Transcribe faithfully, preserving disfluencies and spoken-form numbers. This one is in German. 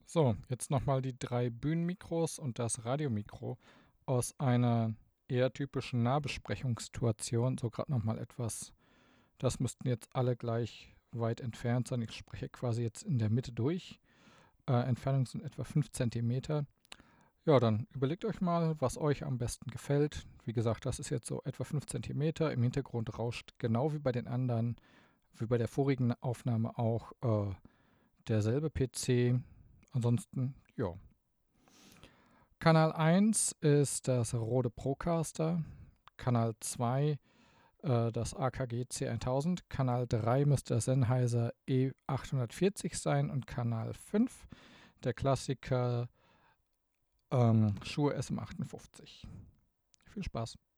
So, jetzt nochmal die drei Bühnenmikros und das Radiomikro aus einer eher typischen Nahbesprechungssituation. So gerade nochmal etwas, das müssten jetzt alle gleich weit entfernt sein. Ich spreche quasi jetzt in der Mitte durch. Äh, Entfernung sind etwa fünf Zentimeter. Ja, dann überlegt euch mal, was euch am besten gefällt. Wie gesagt, das ist jetzt so etwa fünf Zentimeter. Im Hintergrund rauscht genau wie bei den anderen, wie bei der vorigen Aufnahme auch äh, derselbe P C. Ansonsten, ja. Kanal eins ist das Rode Procaster. Kanal zwei äh, das A K G C tausend. Kanal drei müsste das Sennheiser E achthundertvierzig sein. Und Kanal fünf der Klassiker ähm, Shure S M achtundfünfzig. Viel Spaß.